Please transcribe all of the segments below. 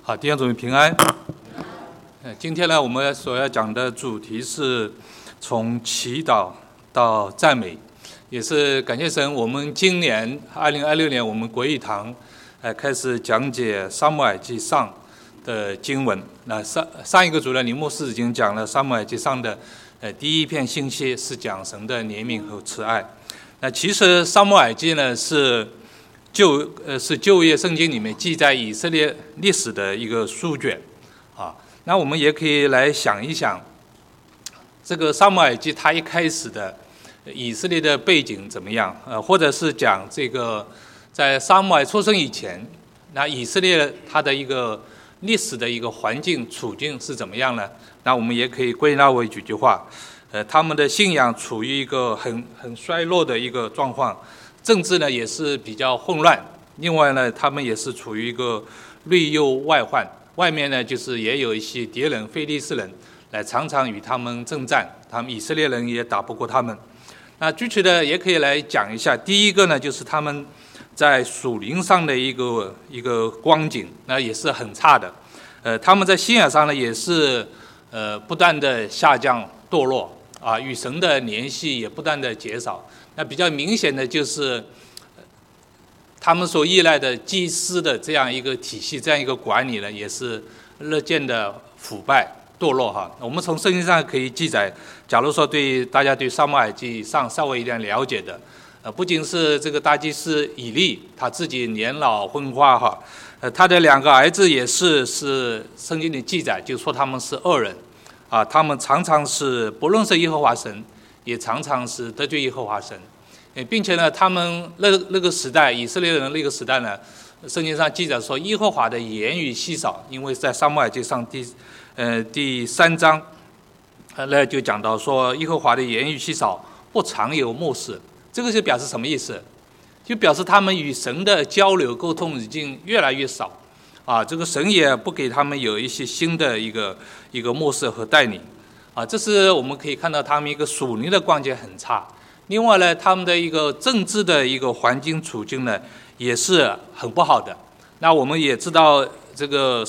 好，弟兄姊妹平安。今天呢，我们所要讲的主题是从祈祷到赞美，也是感谢神，我们今年2026年，我们国语堂开始讲解撒母耳记上的经文。那上一个主任林牧师已经讲了撒母耳记上的第一篇信息，是讲神的怜悯和慈爱。那其实撒母耳记呢是旧约圣经里面记载以色列历史的一个书卷啊。那我们也可以来想一想，这个撒母耳记它一开始的以色列的背景怎么样？或者是讲这个在撒母耳出生以前，那以色列它的一个历史的一个环境处境是怎么样呢？那我们也可以归纳为几句话：他们的信仰处于一个很衰落的一个状况。政治呢也是比较混乱，另外呢，他们也是处于一个内忧外患，外面呢就是也有一些敌人，非利士人来常常与他们征战，他们以色列人也打不过他们。那具体的也可以来讲一下，第一个呢就是他们在属灵上的一个光景，那也是很差的。他们在信仰上呢也是不断的下降堕落啊，与神的联系也不断的减少。那比较明显的就是他们所依赖的祭司的这样一个体系，这样一个管理呢，也是日渐的腐败堕落哈。我们从圣经上可以记载，假如说大家对撒母耳记上稍微有点了解的，不仅是这个大祭司以利他自己年老昏花哈，他的两个儿子也是圣经里记载，就说他们是恶人啊，他们常常是不认识耶和华神，也常常是得罪耶和华神，并且呢，他们那个时代，以色列人那个时代呢，圣经上记载说耶和华的言语稀少，因为在撒母耳记上第3章，那就讲到说耶和华的言语稀少，不常有默示。这个就表示什么意思？就表示他们与神的交流沟通已经越来越少啊，这个神也不给他们有一些新的一个默示和带领。啊，这是我们可以看到他们一个属灵的光景很差。另外呢，他们的一个政治的一个环境处境呢，也是很不好的。那我们也知道，这个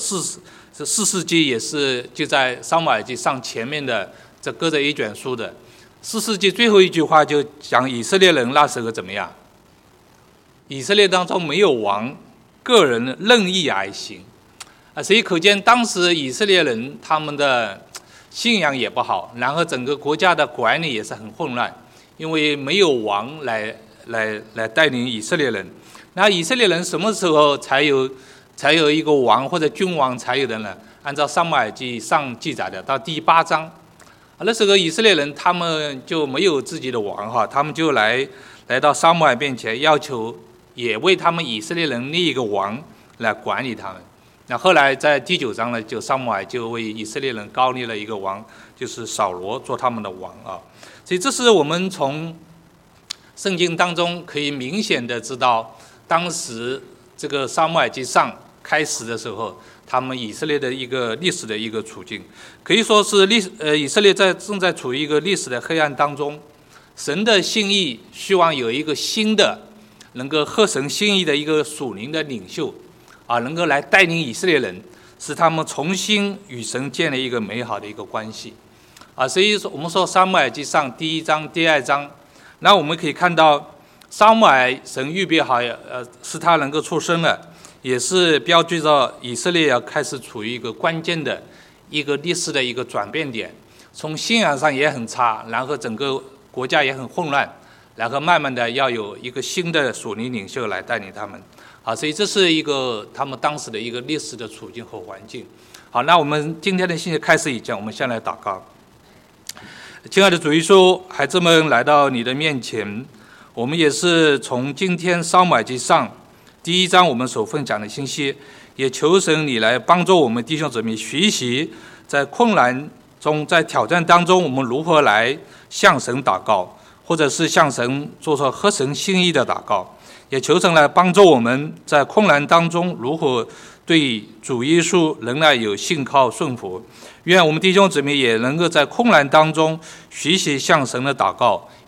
4世纪也是就在撒母耳记上前面的这隔着一卷书的4世纪最后一句话就讲以色列人那时候怎么样？以色列当中没有王，个人任意而行啊，所以可见当时以色列人他们的信仰也不好，然后整个国家的管理也是很混乱，因为没有王来带领以色列人。那以色列人什么时候才有一个王或者君王才有的呢？按照撒母耳记上记载的，到第8章，那时候以色列人他们就没有自己的王哈，他们就来到撒母耳面前，要求也为他们以色列人立一个王来管理他们。那后来在第9章呢，就撒母耳就为以色列人高立了一个王，就是扫罗做他们的王啊。所以这是我们从圣经当中可以明显的知道，当时这个撒母耳记上开始的时候，他们以色列的一个历史的一个处境，可以说是以色列正在处于一个历史的黑暗当中。神的心意希望有一个新的能够合神心意的一个属灵的领袖啊，能够来带领以色列人，使他们重新与神建立一个美好的一个关系啊。所以说，我们说撒母耳记上第1章、第2章，那我们可以看到撒母耳神预备好，使他能够出生了，也是标志着以色列要开始处于一个关键的一个历史的一个转变点。从信仰上也很差，然后整个国家也很混乱，然后慢慢的要有一个新的属灵领袖来带领他们。好，所以这是一个他们当时的一个历史的处境和环境。好，那我们今天的信息开始以前，我们先来祷告。亲爱的主耶稣，孩子们来到你的面前，我们也是从今天撒母耳记上第1章我们所分享的信息，也求神你来帮助我们弟兄姊妹学习，在困难中，在挑战当中，我们如何来向神祷告，或者是向神做出合神心意的祷告。也求神来帮助我们在困难当中如何对主耶稣仍然有信靠顺服。愿我们弟兄姊妹也能够在困难当中学习向神的祷告，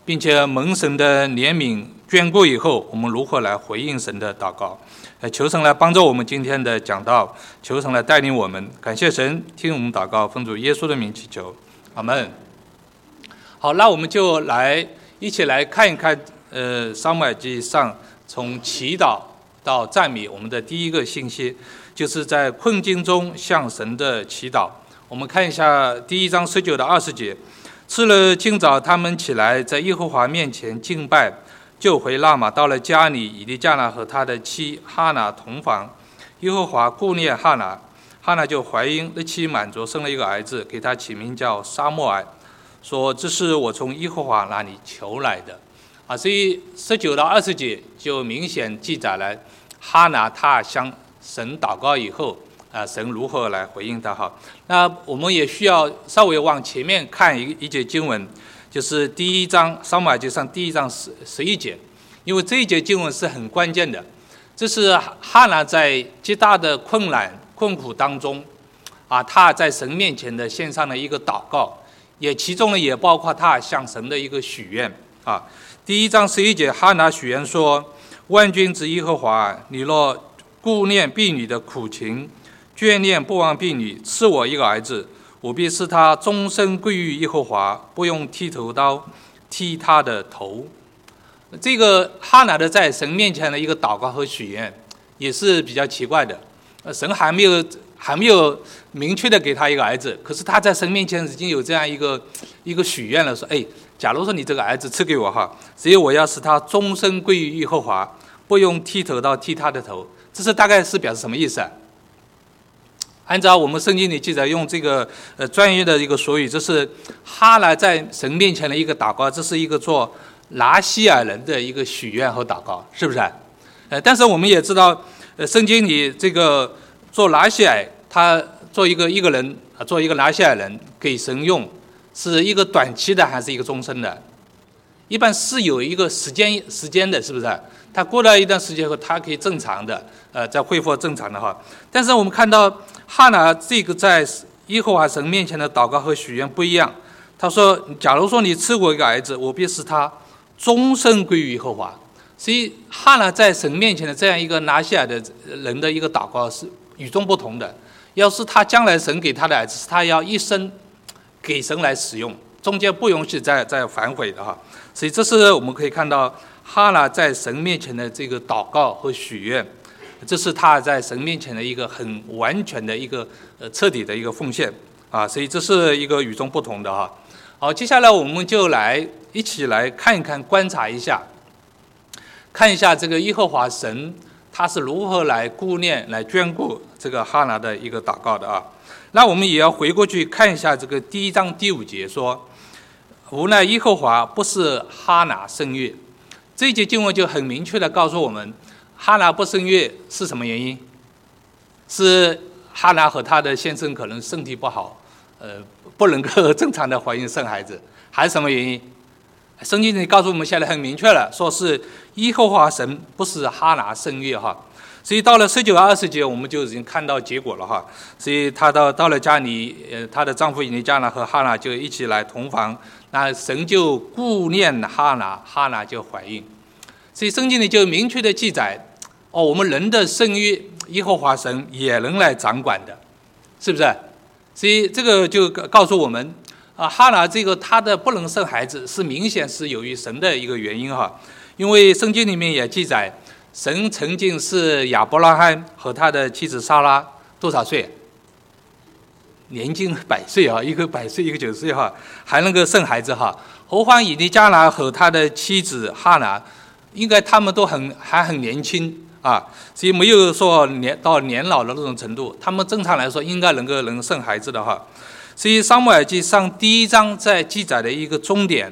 并且蒙神的怜悯眷顾以后，我们如何来回应神的祷告？求神来帮助我们今天的讲道，求神来带领我们。感谢神，听我们祷告，奉主耶稣的名祈求，阿们。好，那我们就一起来看一看，撒母耳记上从祈祷到赞美，我们的第一个信息就是在困境中向神的祈祷。我们看一下第1章19到20节。次日清早，他们起来，在耶和华面前敬拜，就回拉玛，到了家里，以利加拿和他的妻哈拿同房。耶和华顾念哈拿，哈拿就怀孕，日期满足，生了一个儿子，给他起名叫撒母耳，说这是我从耶和华那里求来的。所以19到20节就明显记载了哈拿他向神祷告以后，神如何来回应他。好，那我们也需要稍微往前面看一节经文，就是第1章撒母耳记上第1章11节，因为这一节经文是很关键的。这是哈拿在极大的困难困苦当中，他在神面前的献上了一个祷告，其中呢也包括他向神的一个许愿。第1章11节，哈拿许愿说：万军之耶和华，你若顾念婢女的苦情，眷念不忘婢女，赐我一个儿子，我必使他终身归于耶和华，不用剃头刀剃他的头。这个哈拿的在神面前的一个祷告和许愿也是比较奇怪的。神还没有明确的给他一个儿子，可是他在神面前已经有这样一个许愿了，说假如说你这个儿子赐给我所以我要使他终身归于耶和华，不用剃头刀剃他的头。这是大概是表示什么意思？按照我们圣经里记载，用这个专业的一个俗语，这是哈拿在神面前的一个祷告，这是一个做拿西尔人的一个许愿和祷告，是不是？但是我们也知道，圣经里这个做拿西尔，他做一个人，做一个拿西尔人给神用，是一个短期的还是一个终身的？一般是有一个时间的，是不是？他过了一段时间后，他可以正常的再恢复正常的但是我们看到哈拿这个在耶和华神面前的祷告和许愿不一样。他说：假如说你赐我一个儿子，我必使他终身归于耶和华。所以哈拿在神面前的这样一个拿西尔的人的一个祷告是与众不同的。要是他将来神给他的儿子，他要一生给神来使用，中间不允许再反悔的所以这是我们可以看到哈拿在神面前的这个祷告和许愿，这是他在神面前的一个很完全的一个彻底的一个奉献所以这是一个与众不同的好，接下来我们就一起来看一看，观察一下，看一下这个耶和华神他是如何来顾念来眷顾这个哈拿的一个祷告的那我们也要回过去看一下这个第1章第5节说：无奈耶和华不是哈拿生育。这一节经文就很明确的告诉我们，哈拿不生育是什么原因？是哈拿和他的先生可能身体不好，不能够正常的怀孕生孩子，还是什么原因？圣经里告诉我们现在很明确了，说是耶和华神不是哈拿生育所以到了19到20节，我们就已经看到结果了所以他到了家里，他的丈夫以利加拿和哈拿就一起来同房，那神就顾念哈拿，哈拿就怀孕。所以圣经里就明确的记载，我们人的生育，耶和华神也能来掌管的，是不是？所以这个就告诉我们，哈拿这个他的不能生孩子，是明显是由于神的一个原因因为圣经里面也记载，神曾经是亚伯拉罕和他的妻子撒拉多少岁？年近100岁一个100岁，一个90岁还能够生孩子何况以利加拿和他的妻子哈拿，应该他们都还很年轻所以没有说到年老的那种程度，他们正常来说应该能生孩子的所以撒母耳记上第1章在记载的一个终点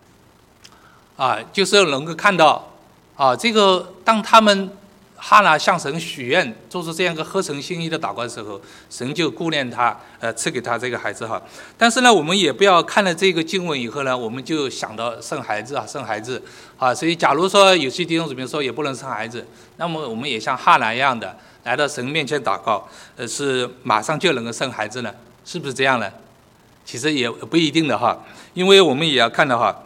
就是能够看到这个当他们哈拿向神许愿，做出这样一个合神心意的祷告的时候，神就顾念他，赐给他这个孩子但是呢，我们也不要看了这个经文以后呢，我们就想到生孩子所以假如说有些弟兄姊妹说也不能生孩子，那么我们也像哈拿一样的来到神面前祷告，是马上就能够生孩子呢？是不是这样呢？其实也不一定的因为我们也要看到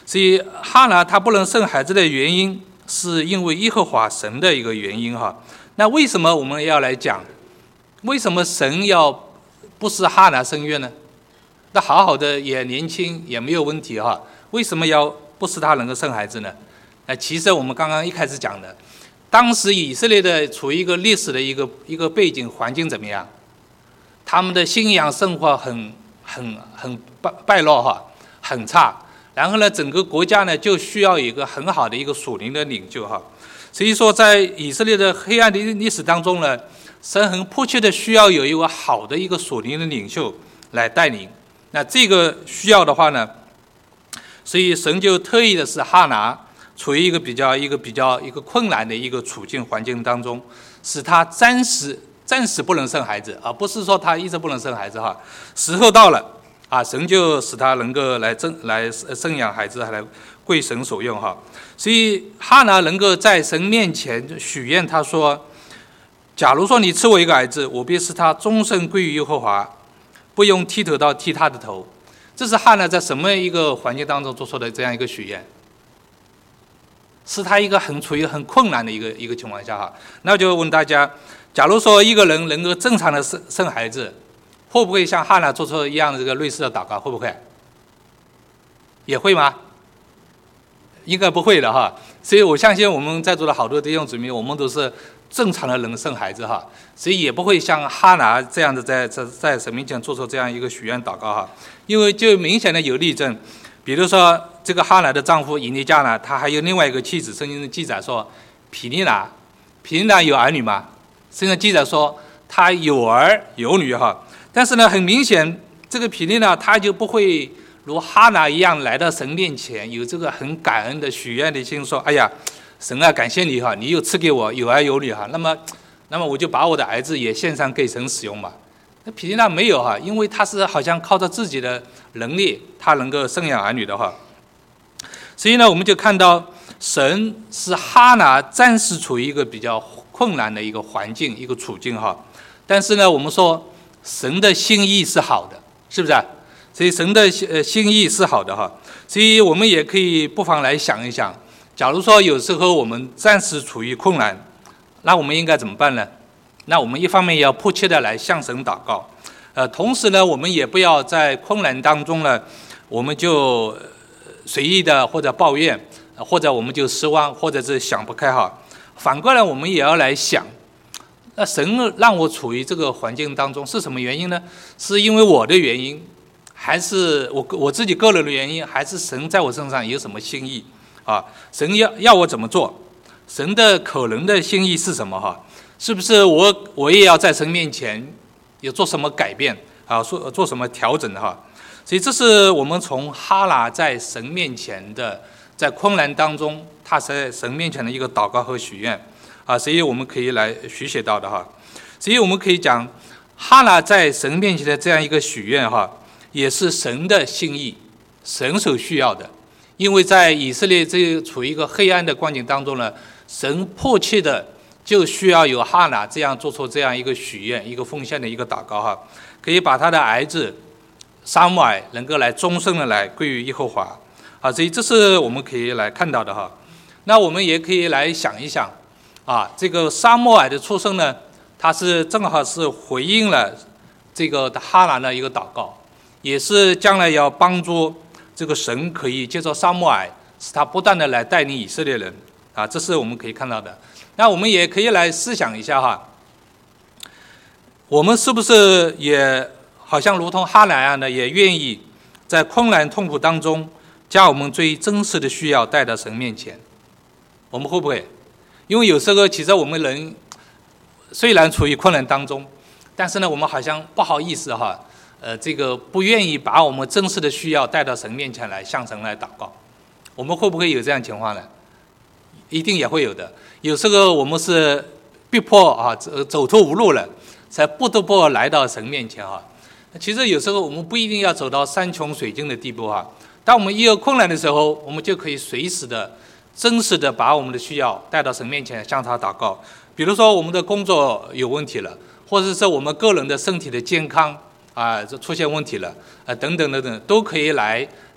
所以哈拿她不能生孩子的原因，是因为耶和华神的一个原因哈。那为什么我们要来讲？为什么神要不使哈拿生育呢？那好好的也年轻也没有问题哈，为什么要不使他能够生孩子呢？其实我们刚刚一开始讲的，当时以色列的处于一个历史的一个背景环境怎么样？他们的信仰生活很败落哈，很差。然后呢，整个国家呢就需要一个很好的一个属灵的领袖哈。所以说，在以色列的黑暗的历史当中呢，神很迫切的需要有一个好的一个属灵的领袖来带领。那这个需要的话呢，所以神就特意的是哈拿处于一个比较困难的一个处境环境当中，使他暂时不能生孩子，而不是说他一直不能生孩子哈。时候到了啊，神就使他能够来生养孩子，还来归神所用哈。所以哈拿能够在神面前许愿，他说：假如说你赐我一个儿子，我必使他终身归于耶和华，不用剃头刀剃他的头。这是哈拿在什么一个环境当中做出的这样一个许愿？是他一个处于很困难的一个情况下哈。那就问大家，假如说一个人能够正常的生孩子，会不会像哈拿做出一样的这个类似的祷告？会不会？也会吗？应该不会的哈。所以我相信我们在座的好多弟兄姊妹，我们都是正常的人生孩子哈，所以也不会像哈拿这样的在神面前做出这样一个许愿祷告哈。因为就明显的有例证，比如说这个哈拿的丈夫以利加呢，他还有另外一个妻子，圣经的记载说毗尼拿有儿女吗？圣经记载说他有儿有女哈。但是呢，很明显这个毗尼拿他就不会如哈拿一样来到神面前，有这个很感恩的许愿的心，说哎呀神啊，感谢你哈，你又赐给我有儿有女哈，那么我就把我的儿子也献上给神使用吧。那毗尼拿没有哈，因为他是好像靠着自己的能力，他能够生养儿女的哈。所以呢，我们就看到神是哈拿暂时处于一个比较困难的一个环境一个处境哈。但是呢，我们说神的心意是好的，是不是？所以神的心意是好的哈。所以我们也可以不妨来想一想，假如说有时候我们暂时处于困难，那我们应该怎么办呢？那我们一方面要迫切的来向神祷告，同时呢，我们也不要在困难当中呢，我们就随意的或者抱怨，或者我们就失望，或者是想不开哈。反过来，我们也要来想，那神让我处于这个环境当中是什么原因呢？是因为我的原因，还是我自己个人的原因，还是神在我身上有什么心意啊？神要我怎么做？神的可能的心意是什么哈？是不是我也要在神面前有做什么改变啊？做什么调整哈？所以这是我们从哈拿在神面前的，在困难当中，他在神面前的一个祷告和许愿啊，所以我们可以来学习到的哈。所以我们可以讲，哈拿在神面前的这样一个许愿哈，也是神的心意，神所需要的。因为在以色列处于一个黑暗的光景当中呢，神迫切的就需要有哈拿这样做出这样一个许愿、一个奉献的一个祷告哈，可以把他的儿子撒母耳能够来终身的来归于耶和华啊，所以这是我们可以来看到的哈。那我们也可以来想一想啊，这个撒母耳的出生呢，他是正好是回应了这个哈拿的一个祷告，也是将来要帮助这个神可以借着撒母耳，使他不断的来带领以色列人啊，这是我们可以看到的。那我们也可以来思想一下哈，我们是不是也好像如同哈拿一样的，也愿意在困难痛苦当中，将我们最真实的需要带到神面前？我们会不会？因为有时候其实我们人虽然处于困难当中，但是呢，我们好像不好意思哈，这个不愿意把我们真实的需要带到神面前来向神来祷告。我们会不会有这样情况呢？一定也会有的。有时候我们是逼迫啊，走投无路了，才不得不来到神面前啊。其实有时候我们不一定要走到山穷水尽的地步啊。当我们一有困难的时候，我们就可以随时的、真实的把我们的需要带到神面前，向他祷告。比如说我们的工作有问题了，或者是我们个人的身体的健康啊出现问题了，等等等等，都可以来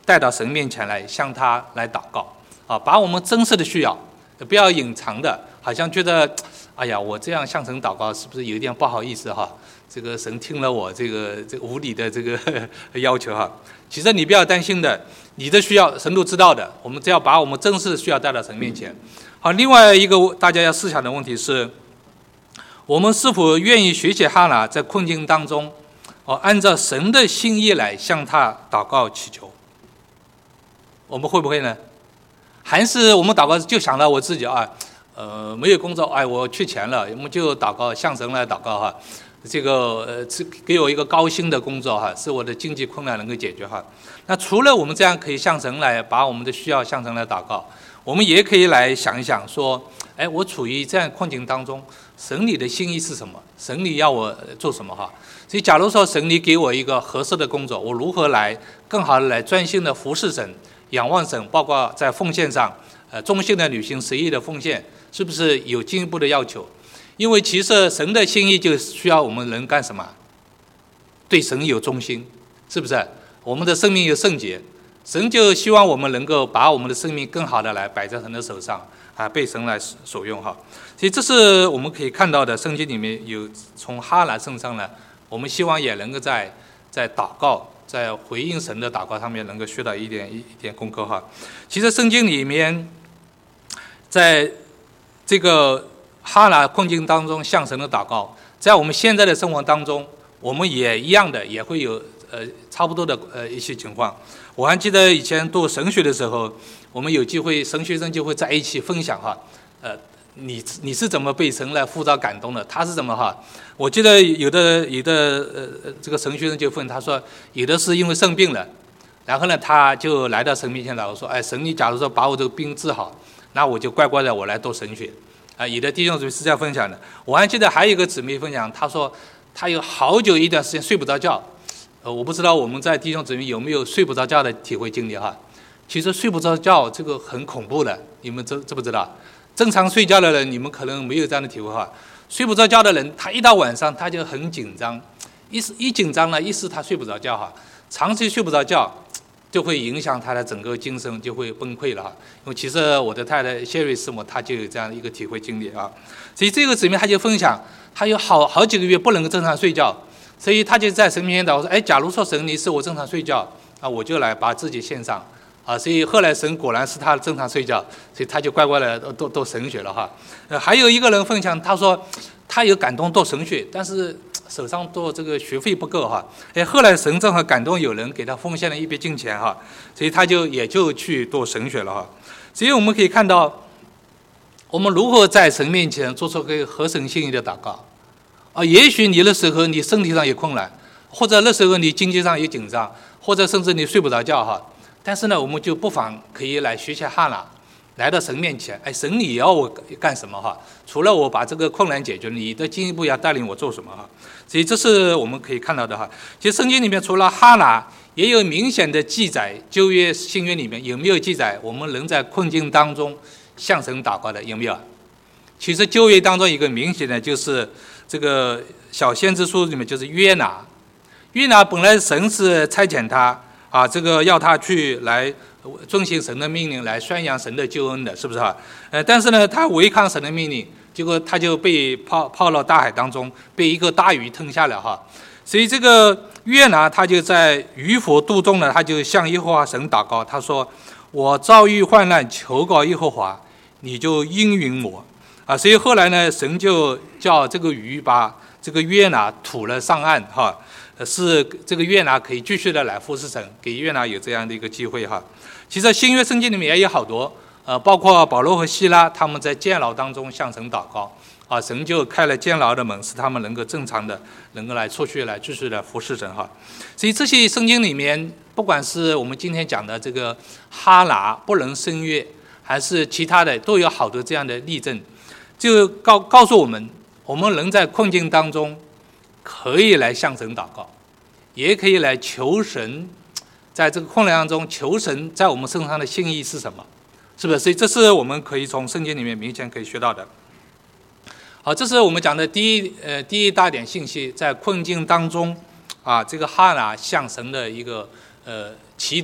带到神面前来，向他来祷告啊，把我们真实的需要，不要隐藏的，好像觉得，哎呀，我这样向神祷告是不是有点不好意思哈？这个神听了我这个无理的这个要求哈。其实你不要担心的，你的需要神都知道的，我们只要把我们真实的需要带到神面前。好，另外一个大家要思想的问题是，我们是否愿意学习哈拿在困境当中，按照神的心意来向他祷告祈求？我们会不会呢？还是我们祷告就想到我自己啊，没有工作，哎，我缺钱了，我们就祷告，向神来祷告哈。这个给我一个高薪的工作哈，使我的经济困难能够解决哈。那除了我们这样可以向神来把我们的需要向神来祷告，我们也可以来想一想说，哎，我处于这样困境当中，神你的心意是什么？神你要我做什么哈？所以假如说神你给我一个合适的工作，我如何来更好的来专心的服侍神，仰望神，包括在奉献上，忠心的履行十一的奉献，是不是有进一步的要求？因为其实神的心意就需要我们人干什么？对神有忠心，是不是？我们的生命有圣洁，神就希望我们能够把我们的生命更好的来摆在神的手上啊，被神来所用哈。所以这是我们可以看到的，圣经里面有从哈拿身上呢，我们希望也能够在祷告，在回应神的祷告上面能够学到一点功课哈。其实圣经里面，在这个哈拿困境当中向神的祷告，在我们现在的生活当中，我们也一样的，也会有差不多的一些情况。我还记得以前读神学的时候，我们有机会神学生就会在一起分享哈，你是怎么被神来呼召感动的？他是怎么哈？我记得有的这个神学生就问他说，有的是因为生病了，然后呢他就来到神面前祷说，哎，神你假如说把我这个病治好，那我就乖乖的我来读神学。有的弟兄姊妹是这样分享的。我还记得还有一个姊妹分享，她说她有好久一段时间睡不着觉。我不知道我们在弟兄姊妹有没有睡不着觉的体会经历哈？其实睡不着觉这个很恐怖的，你们知不知道？正常睡觉的人你们可能没有这样的体会哈。睡不着觉的人，他一到晚上他就很紧张，一紧张呢，一是他睡不着觉哈，长期睡不着觉，就会影响他的整个精神就会崩溃了哈。因为其实我的太太谢瑞师母她就有这样一个体会经历啊，所以这个姊妹她就分享，她有好几个月不能够正常睡觉，所以她就在神面前祷告说，哎，假如说神你使我正常睡觉啊，我就来把自己献上啊。所以后来神果然是她正常睡觉，所以她就乖乖的都神学了哈。还有一个人分享，他说他有感动读神学，但是手上做这个学费不够哈，后来神正好感动有人给他奉献了一笔金钱哈，所以他也就去读神学了哈。所以我们可以看到，我们如何在神面前做出个合神心意的祷告啊。也许你那时候你身体上有困难，或者那时候你经济上有紧张，或者甚至你睡不着觉哈，但是呢，我们就不妨可以来学习哈拿，来到神面前，哎，神你要我干什么哈？除了我把这个困难解决，你的进一步要带领我做什么哈？所以这是我们可以看到的哈。其实圣经里面除了哈拿，也有明显的记载，旧约新约里面有没有记载我们人在困境当中向神祷告的？有没有？其实旧约当中一个明显的就是这个小先知书里面就是约拿。约拿本来神是差遣他啊，这个要他去来遵行神的命令，来宣扬神的救恩的，是不是哈？但是呢，他违抗神的命令，结果他就被泡到大海当中，被一个大鱼吞下了哈。所以这个约拿他就在渔火肚中呢，他就向耶和华神祷告，他说：“我遭遇患难，求告耶和华，你就应允我。”啊，所以后来呢，神就叫这个鱼把这个约拿吐了上岸哈。是这个约拿可以继续的来服侍神，给约拿有这样的一个机会哈。其实新约圣经里面也有好多，包括保罗和希拉他们在监牢当中向神祷告，啊，神就开了监牢的门，使他们能够正常的能够来出去来继续的服侍神哈。所以这些圣经里面，不管是我们今天讲的这个哈拿不能生育，还是其他的，都有好多这样的例证，就告诉我们，我们人在困境当中可以来向神祷告，也可以来求神，在这个困难当中求神在我们身上的心意是什么，是不是？所以这是我们可以从圣经里面明显可以学到的。好，这是我们讲的第一大点信息，在困境当中啊，这个哈拿向神的一个祈祷。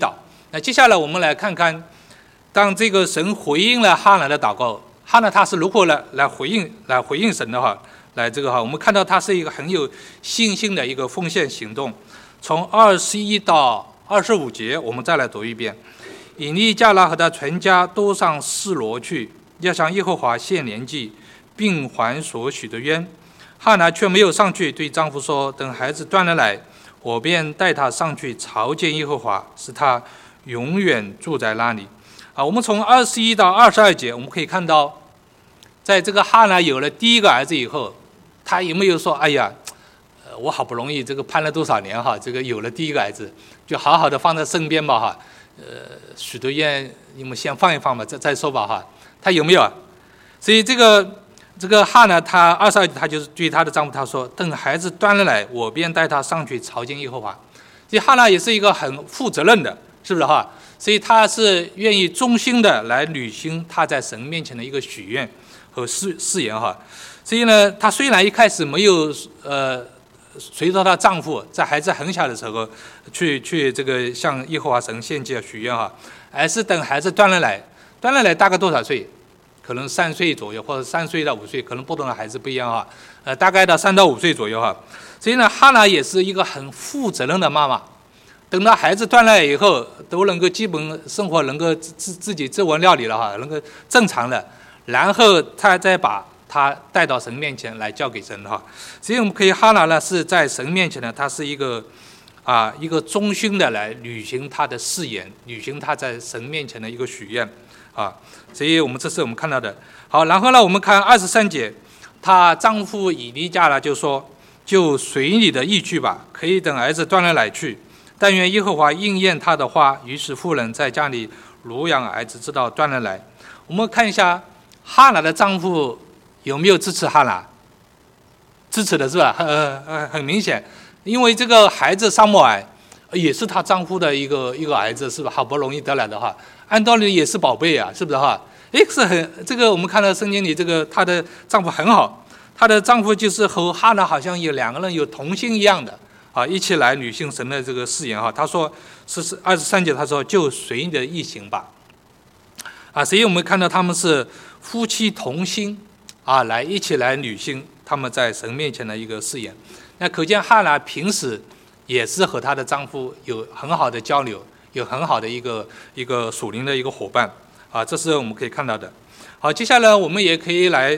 那接下来我们来看看，当这个神回应了哈拿的祷告，哈拿他是如何来回应神的话，我们看到他是一个很有信心的一个奉献行动。从21到25节，我们再来读一遍。以利加拿和他全家都上示罗去，要向耶和华献年祭，并还所许的冤。哈拿却没有上去，对丈夫说：“等孩子断了奶，我便带他上去朝见耶和华，使他永远住在那里。”我们从21到22节，我们可以看到，在这个哈拿有了第一个儿子以后，他有没有说：“哎呀，我好不容易这个盼了多少年哈，这个有了第一个儿子，就好好的放在身边吧哈，许多愿你们先放一放吧，再说吧哈。”他有没有？所以这个哈拿他22节，他就是对他的丈夫他说：“等孩子断了奶，我便带他上去朝见耶和华。”所以哈拿也是一个很负责任的，是不是哈？所以他是愿意忠心的来履行他在神面前的一个许愿和誓言哈。所以呢，她虽然一开始没有随着她丈夫在孩子很小的时候去这个向耶和华神献祭许愿哈，而是等孩子断了奶大概多少岁？可能3岁左右，或者3岁到5岁，可能不同的孩子不一样哈。大概到3到5岁左右哈。所以呢，哈拿也是一个很负责任的妈妈。等到孩子断了以后，都能够基本生活能够自己自我料理了哈，能够正常了，然后他再把他带到神面前来交给神哈。所以我们可以哈拿呢是在神面前呢，他是一个忠心的来履行他的誓言，履行他在神面前的一个许愿啊。所以这是我们看到的。好，然后呢，我们看23节，她丈夫以利加呢就说：“就随你的意去吧，可以等儿子断了奶去。但愿耶和华应验他的话。”于是妇人在家里乳养儿子，直到断了奶。我们看一下哈拿的丈夫有没有支持哈拿？支持的是吧？很明显，因为这个孩子撒母耳也是她丈夫的一个儿子，是吧？好不容易得来的话，按道理也是宝贝啊，是不是哈？是很这个我们看到圣经里她的丈夫很好，她的丈夫就是和哈拿好像有2个人有同心一样的。一起来履行神的这个誓言哈。他说是23节，他说：“就随你的意行吧。”所以我们看到他们是夫妻同心来一起来履行他们在神面前的一个誓言。那可见哈拿平时也是和她的丈夫有很好的交流，有很好的一个属灵的一个伙伴这是我们可以看到的。好，接下来我们也可以来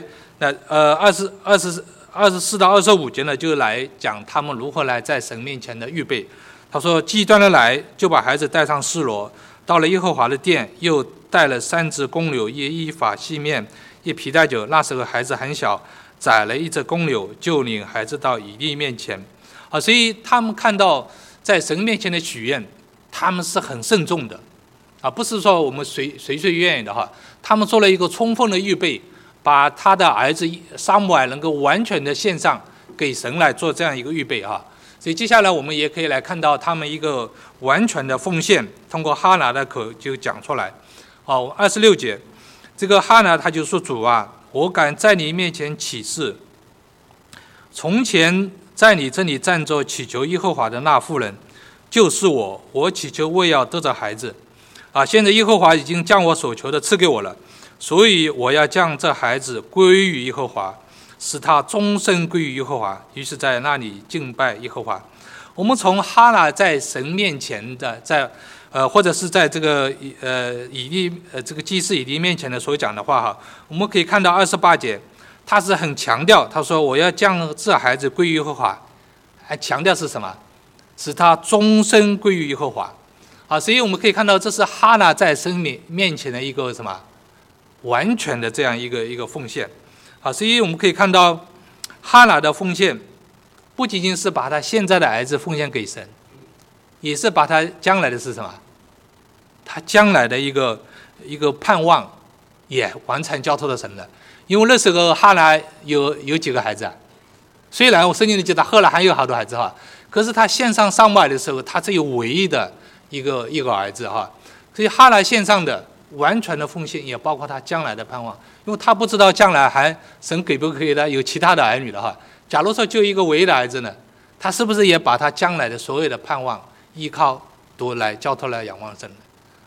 24到25节呢，就来讲他们如何来在神面前的预备。他说：“既断了奶，就把孩子带上示罗，到了耶和华的殿，又带了3只公牛，一法细面，一皮带酒。那时候孩子很小，宰了1只公牛，就领孩子到以利面前。”所以他们看到在神面前的许愿，他们是很慎重的不是说我们随愿意的哈。他们做了一个充分的预备，把他的儿子撒母耳能够完全的献上给神来做这样一个预备所以接下来我们也可以来看到他们一个完全的奉献，通过哈拿的口就讲出来。26节，这个哈拿他就说：“主啊，我敢在你面前起誓，从前在你这里站着祈求耶和华的那妇人，就是我祈求为要得着孩子现在耶和华已经将我所求的赐给我了，所以我要将这孩子归于耶和华，使他终身归于耶和华。”于是在那里敬拜耶和华。我们从哈拿在神面前的或者是在这个这个祭司以利面前的所讲的话我们可以看到28节，他是很强调，他说：“我要将这孩子归于耶和华。”还强调是什么？使他终身归于耶和华所以我们可以看到，这是哈拿在神面前的一个什么完全的这样一个奉献所以我们可以看到哈拿的奉献不仅仅是把他现在的儿子奉献给神，也是把他将来的是什么？他将来的一个盼望也完全交托到神了。因为那时候哈拿有几个孩子虽然我圣经里记得后来还有好多孩子可是他献上撒母耳的时候，他只有唯一的一个儿子所以哈拿献上的完全的奉献，也包括他将来的盼望，因为他不知道将来还神给不给他有其他的儿女的假如说就一个唯一的儿子呢，他是不是也把他将来的所有的盼望依靠都来交托来仰望神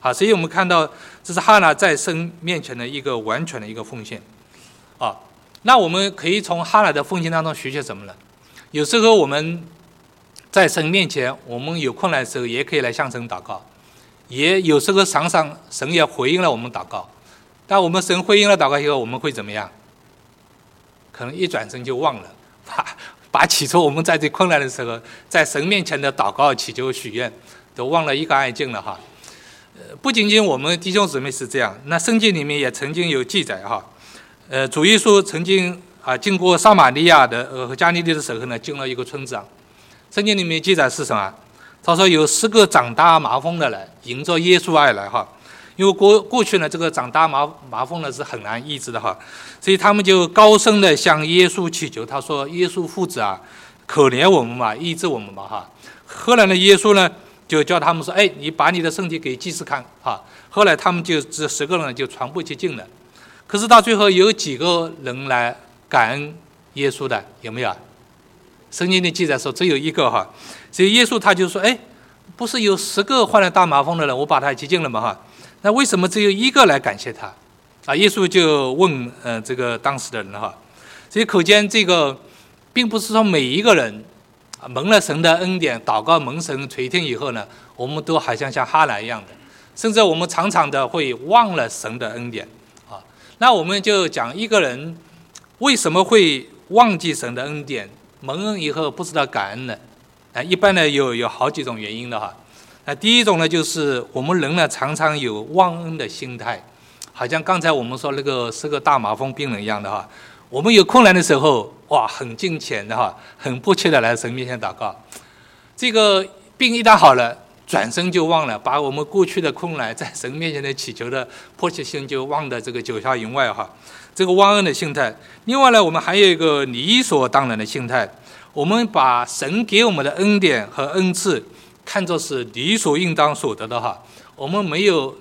啊，所以我们看到这是哈拿在神面前的一个完全的一个奉献啊。那我们可以从哈拿的奉献当中学些什么呢？有时候我们在神面前，我们有困难的时候，也可以来向神祷告，也有时候常常神也回应了我们祷告。但我们神回应了祷告以后，我们会怎么样？可能一转身就忘了，把起初我们在这困难的时候，在神面前的祷告、祈求、许愿，都忘了一干二净了哈。不仅仅我们弟兄姊妹是这样，那圣经里面也曾经有记载哈。主耶稣曾经经过撒玛利亚的和加利利的时候呢，进了一个村子啊。圣经里面记载是什么？他说有10个长大麻风的人迎着耶稣而来哈。因为过去呢，这个长大麻风呢是很难医治的哈，所以他们就高声的向耶稣祈求，他说：“耶稣父子啊，可怜我们吧，医治我们吧哈。”后来呢，耶稣呢就叫他们说：“哎，你把你的身体给祭司看哈。”后来他们就这10个人就传不去进了。可是到最后有几个人来感恩耶稣的？有没有？圣经里记载说只有1个哈。所以耶稣他就说：“哎，不是有10个患了大麻风的人，我把他接近了嘛哈。那为什么只有1个来感谢他？”耶稣就问这个当时的人哈。所以可见这个并不是说每一个人蒙了神的恩典，祷告蒙神垂听以后呢，我们都好像哈拿一样的，甚至我们常常的会忘了神的恩典啊。那我们就讲一个人为什么会忘记神的恩典，蒙恩以后不知道感恩呢？一般呢有好几种原因的哈。第一种呢，就是我们人呢常常有忘恩的心态，好像刚才我们说那个是个大麻风病人一样的哈。我们有困难的时候，哇，很敬虔的哈，很迫切的来神面前祷告。这个病一旦好了，转身就忘了，把我们过去的困难在神面前的祈求的迫切性就忘得这个九霄云外哈。这个忘恩的心态。另外呢，我们还有一个理所当然的心态，我们把神给我们的恩典和恩赐看作是理所应当所得的哈，我们没有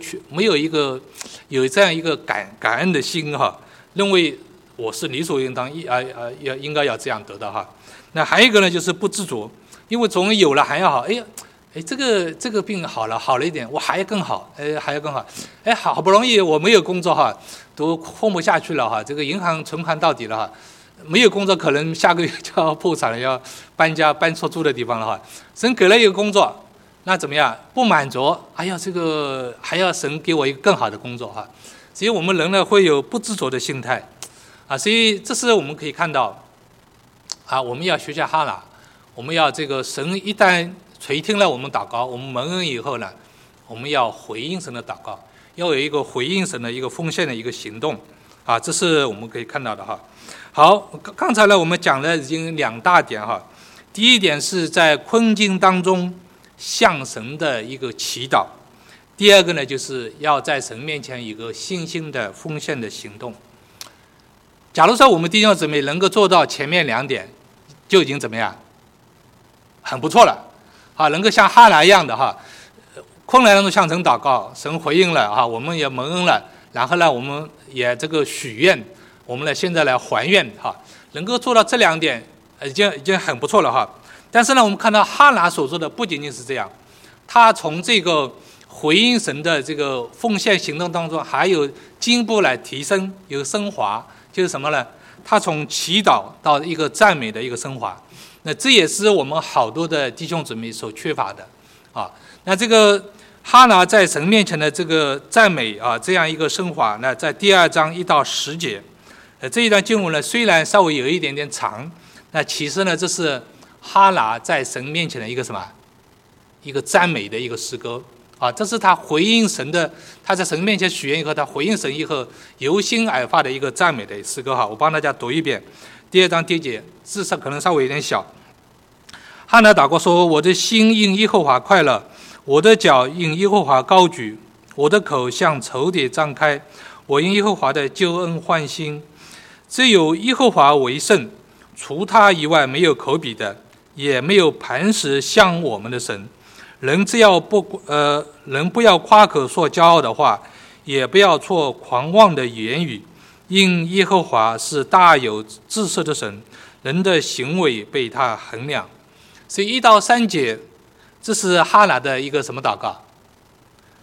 这样一个感恩的心哈，认为我是理所应当应该要这样得的哈。那还有一个呢，就是不知足，因为总有了还要好，这个病好了一点，我还要更好，还要更好，好不容易我没有工作哈，都混不下去了哈，这个银行存款到底了哈。没有工作，可能下个月就要破产了，要搬家搬错住的地方了哈。神给了一个工作，那怎么样？不满足，这个还要神给我一个更好的工作哈。所以我们人呢会有不知足的心态所以这是我们可以看到我们要学习哈拿，我们要这个神一旦垂听了我们祷告，我们蒙恩以后呢，我们要回应神的祷告，要有一个回应神的一个奉献的一个行动这是我们可以看到的哈。好，刚才呢我们讲了已经2大点哈。第一点是在困境当中向神的一个祈祷，第二个呢就是要在神面前有一个信心的奉献的行动。假如说我们弟兄姊妹能够做到前面2点，就已经怎么样？很不错了能够像哈拿一样的困难当中向神祷告，神回应了我们也蒙恩了，然后呢我们也这个许愿，我们呢现在来还愿能够做到这2点已经很不错了但是呢，我们看到哈拿所做的不仅仅是这样，他从这个回应神的这个奉献行动当中，还有进一步来提升，有升华，就是什么呢？他从祈祷到一个赞美的一个升华。那这也是我们好多的弟兄姊妹所缺乏的那这个哈拿在神面前的这个赞美这样一个升华，那在第2章1到10节。这一段经文呢，虽然稍微有一点点长，那其实呢，这是哈拿在神面前的一个什么？一个赞美的一个诗歌这是他回应神的，他在神面前许愿以后，他回应神以后由心而发的一个赞美的诗歌我帮大家读一遍。第2章第1节，字上可能稍微有点小。哈拿祷告说：“我的心因耶和华快乐，我的脚因耶和华高举，我的口向仇敌张开，我因耶和华的救恩欢心。只有耶和华为圣，除他以外没有可比的，也没有磐石像我们的神。人不要夸口说骄傲的话，也不要说狂妄的言语，因耶和华是大有智识的神，人的行为被他衡量。”所以1到3节，这是哈拿的一个什么祷告？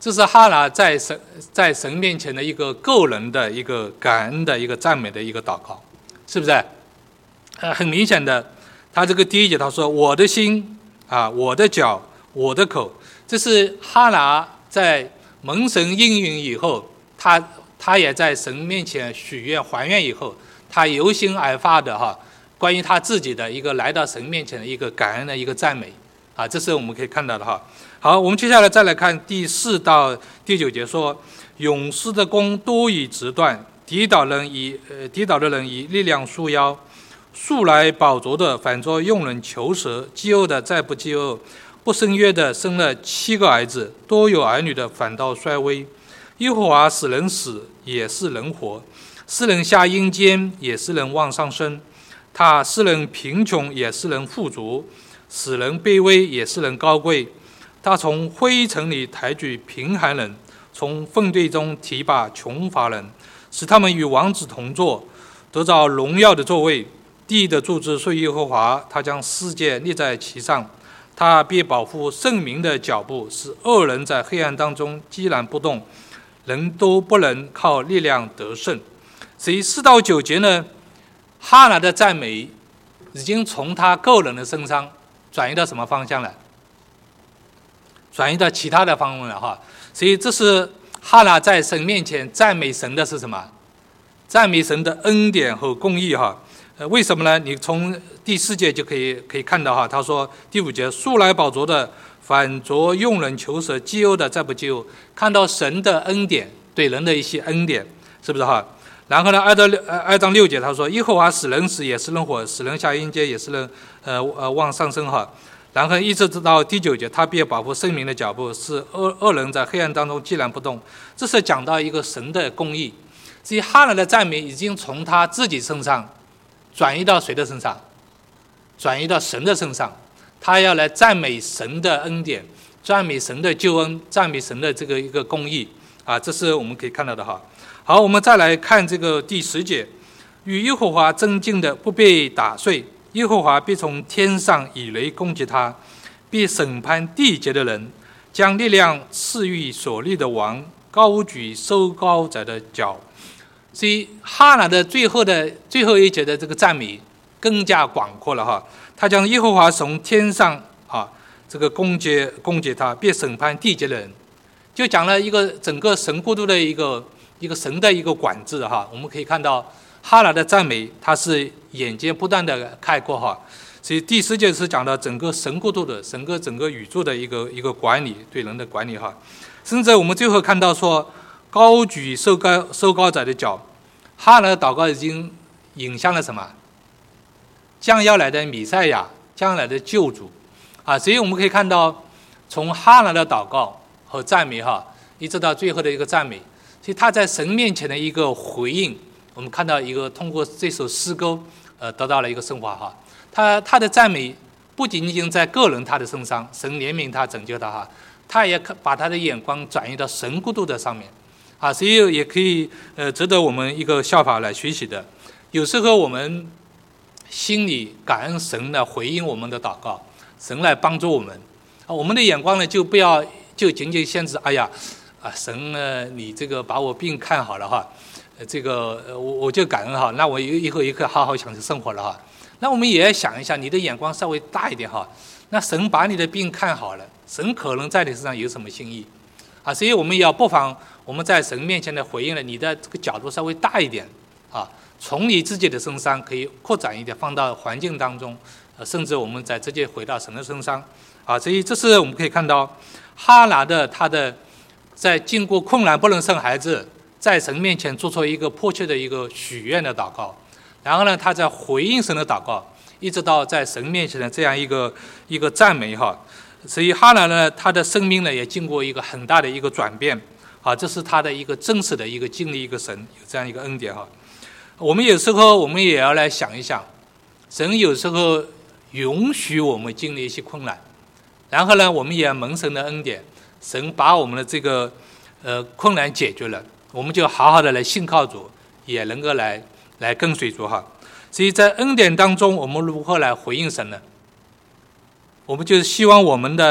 这是哈拿在神面前的一个个人的一个感恩的一个赞美的一个祷告，是不是？很明显的，他这个第一节他说：“我的心啊，我的脚，我的口。”这是哈拿在蒙神应允以后，他也在神面前许愿还愿以后，他由心而发的关于他自己的一个来到神面前的一个感恩的一个赞美啊，这是我们可以看到的哈。好，我们接下来再来看第4到第9节说：“勇士的弓多以直断，抵倒的人以力量束腰。素来饱足的反作用人求蛇，饥饿的再不饥饿，不生育的生了7个儿子，多有儿女的反倒衰微。耶和华使人死，也是人活；使人下阴间，也是人往上升。他使人贫穷，也是人富足；使人卑微，也是人高贵。他从灰尘里抬举贫寒人，从粪堆中提拔穷乏人，使他们与王子同坐，得着荣耀的座位。地的柱子属耶和华，他将世界立在其上。他必保护圣民的脚步，使恶人在黑暗当中寂然不动，人都不能靠力量得胜。”所以4到9节呢，哈拿的赞美已经从他个人的身上转移到什么方向了？转移到其他的方面了哈。所以这是哈拿在神面前赞美神的是什么？赞美神的恩典和公义哈。为什么呢？你从第4节就可以看到哈，他说第5节：“素来饱足的反作用人求蛇，饥饿的再不饥饿。”看到神的恩典，对人的一些恩典，是不是哈？然后呢，2章6节他说：“耶和华使人死，也是人活；使人下阴间，也是人往上升哈。”然后一直到第9节，他必保护圣民的脚步，使恶人在黑暗当中寂然不动。这是讲到一个神的公义。所以哈拿的赞美已经从他自己身上转移到谁的身上？转移到神的身上。他要来赞美神的恩典，赞美神的救恩，赞美神的这个一个公义啊，这是我们可以看到的哈。好，我们再来看这个第10节：“与耶和华争竞的不被打碎，耶和华必从天上以雷攻击他，必审判地界的人，将力量赐予所立的王，高举收高者的脚。”所以哈拿的最后一节的这个赞美更加广阔了哈。他将耶和华从天上这个攻击他，必审判地界的人，就讲了一个整个神国度的一个神的一个管制哈。我们可以看到哈拿的赞美，他是眼界不断的开阔哈。所以第10节是讲到整个神国度的整个宇宙的一个管理，对人的管理哈。甚至我们最后看到说，高举收高者的脚，哈拿的祷告已经引向了什么？将要来的弥赛亚，将来的救主啊！所以我们可以看到，从哈拿的祷告和赞美一直到最后的一个赞美，所以他在神面前的一个回应，我们看到一个通过这首诗歌得到了一个升华哈。他的赞美不仅仅在个人他的身上，神怜悯他拯救他他也把他的眼光转移到神国度的上面啊，所以也可以值得我们一个效法来学习的。有时候我们心里感恩神来回应我们的祷告，神来帮助我们我们的眼光呢就不要就仅仅限制神呢你这个把我病看好了这个我就感恩那我以后也可以好好享受生活了那我们也要想一下，你的眼光稍微大一点那神把你的病看好了，神可能在你身上有什么心意所以我们也要不妨我们在神面前的回应了，你的这个角度稍微大一点从你自己的身上可以扩展一点，放到环境当中甚至我们再直接回到神的身上所以这是我们可以看到哈拿他的在经过困难不能生孩子，在神面前做出一个迫切的一个许愿的祷告，然后呢他在回应神的祷告，一直到在神面前的这样一个赞美所以哈拿呢他的生命呢也经过一个很大的一个转变这是他的一个真实的一个经历，一个神有这样一个恩典我们有时候我们也要来想一想，神有时候允许我们经历一些困难，然后呢我们也蒙神的恩典，神把我们的这个困难解决了，我们就好好的来信靠主，也能够来跟随主所以在恩典当中我们如何来回应神呢？我们就是希望我们的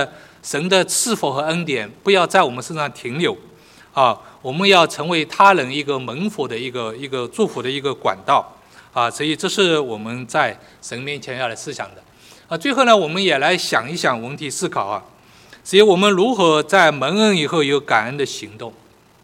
神的赐福和恩典不要在我们身上停留啊，我们要成为他人一个蒙福的一个祝福的一个管道啊，所以这是我们在神面前要来思想的啊。最后呢，我们也来想一想问题思考啊，所以我们如何在蒙恩以后有感恩的行动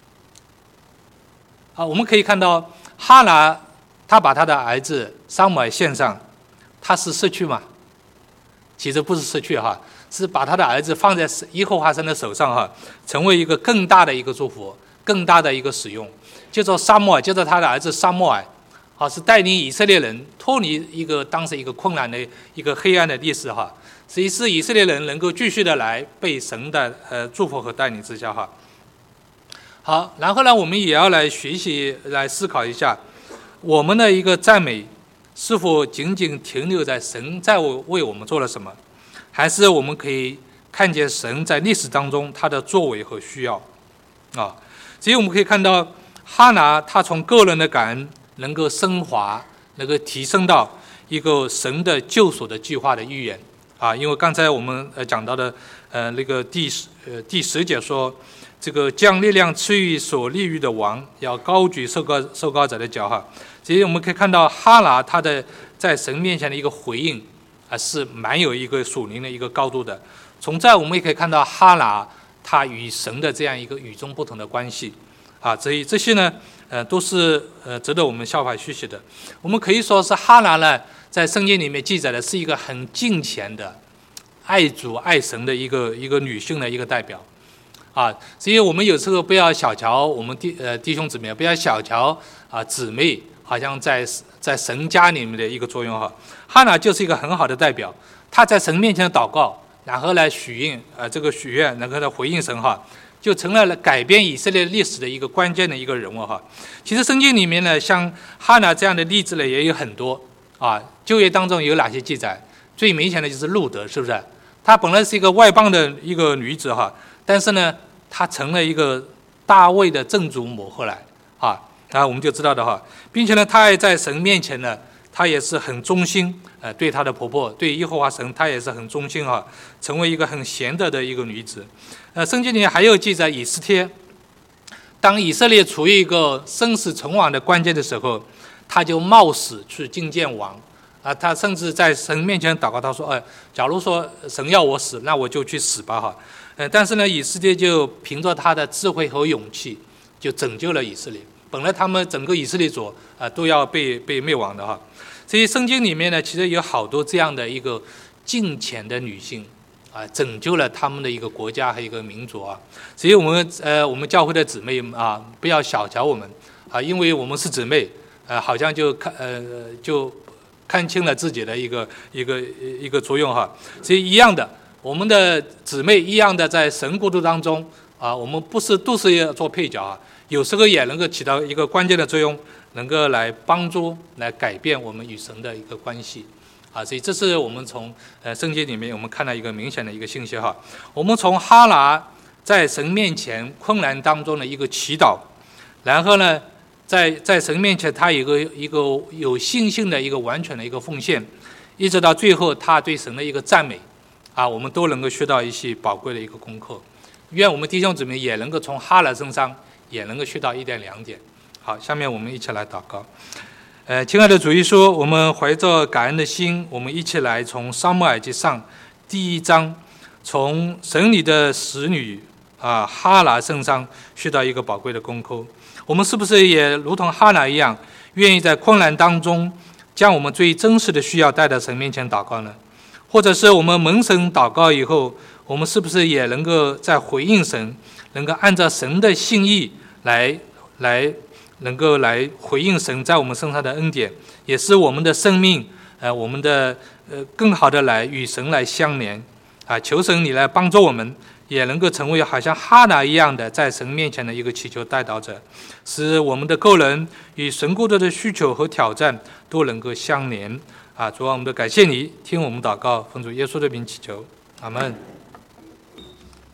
啊？我们可以看到哈拿他把他的儿子撒母耳献上，他是失去吗？其实不是失去哈，是把他的儿子放在耶和华神的手上哈，成为一个更大的一个祝福，更大的一个使用。接着撒母耳，接着他的儿子撒母耳，是带领以色列人脱离当时一个困难的一个黑暗的历史哈，所以是以色列人能够继续的来被神的祝福和带领之下哈。好，然后呢，我们也要来学习来思考一下，我们的一个赞美是否仅仅停留在神在为我们做了什么，还是我们可以看见神在历史当中他的作为和需要啊？所以我们可以看到哈拿他从个人的感恩能够升华，能够提升到一个神的救赎的计划的预言啊。因为刚才我们讲到的那个第10节说，这个将力量赐予所立于的王，要高举受膏者的脚哈。所以我们可以看到哈拿他的在神面前的一个回应是蛮有一个属灵的一个高度的。从这我们也可以看到哈拿他与神的这样一个与众不同的关系啊。所以这些呢都是值得我们效法学习的。我们可以说是哈拿呢在圣经里面记载的是一个很敬虔的爱主爱神的一个女性的一个代表啊。所以我们有时候不要小瞧我们弟兄姊妹，不要小瞧姊妹好像在神家里面的一个作用哈。哈拿就是一个很好的代表，他在神面前的祷告，然后来许愿这个许愿，然后来回应神哈，就成了改变以色列历史的一个关键的一个人物哈。其实圣经里面呢，像哈拿这样的例子呢也有很多啊。旧约当中有哪些记载？最明显的就是路德，是不是？她本来是一个外邦的一个女子哈，但是呢，她成了一个大卫的正主母后来啊。我们就知道的哈，并且呢，她也在神面前呢，她也是很忠心，对她的婆婆，对耶和华神，她也是很忠心哈，成为一个很贤德的一个女子。圣经里还有记载以斯帖，当以色列处于一个生死存亡的关键的时候，她就冒死去觐见王她甚至在神面前祷告，她说：假如说神要我死，那我就去死吧哈。但是呢，以斯帖就凭着他的智慧和勇气，就拯救了以色列。本来他们整个以色列族都要被灭亡的哈。所以圣经里面呢，其实有好多这样的一个敬虔的女性拯救了他们的一个国家和一个民族啊。所以我们教会的姊妹不要小瞧我们因为我们是姊妹好像就看清了自己的一个作用哈。所以一样的，我们的姊妹一样的在神国度当中我们都是要做配角有时候也能够起到一个关键的作用，能够来帮助来改变我们与神的一个关系所以这是我们从圣经里面我们看到一个明显的一个信息哈。我们从哈拿在神面前困难当中的一个祈祷，然后呢在神面前他有一个有信心的一个完全的一个奉献，一直到最后他对神的一个赞美我们都能够学到一些宝贵的一个功课。愿我们弟兄姊妹也能够从哈拿身上也能够学到1点2点。好，下面我们一起来祷告。亲爱的主耶稣，我们怀着感恩的心，我们一起来从撒母耳记上第1章，从神里的使女哈拿身上学到一个宝贵的功课。我们是不是也如同哈拿一样，愿意在困难当中将我们最真实的需要带到神面前祷告呢？或者是我们蒙神祷告以后，我们是不是也能够在回应神，能够按照神的心意能够来回应神在我们身上的恩典，也是我们的生命我们的更好的来与神来相连求神你来帮助我们，也能够成为好像哈拿一样的在神面前的一个祈求代祷者，使我们的个人与神国度的需求和挑战都能够相连主啊，我们都感谢你，听我们祷告，奉主耶稣的名祈求，阿们。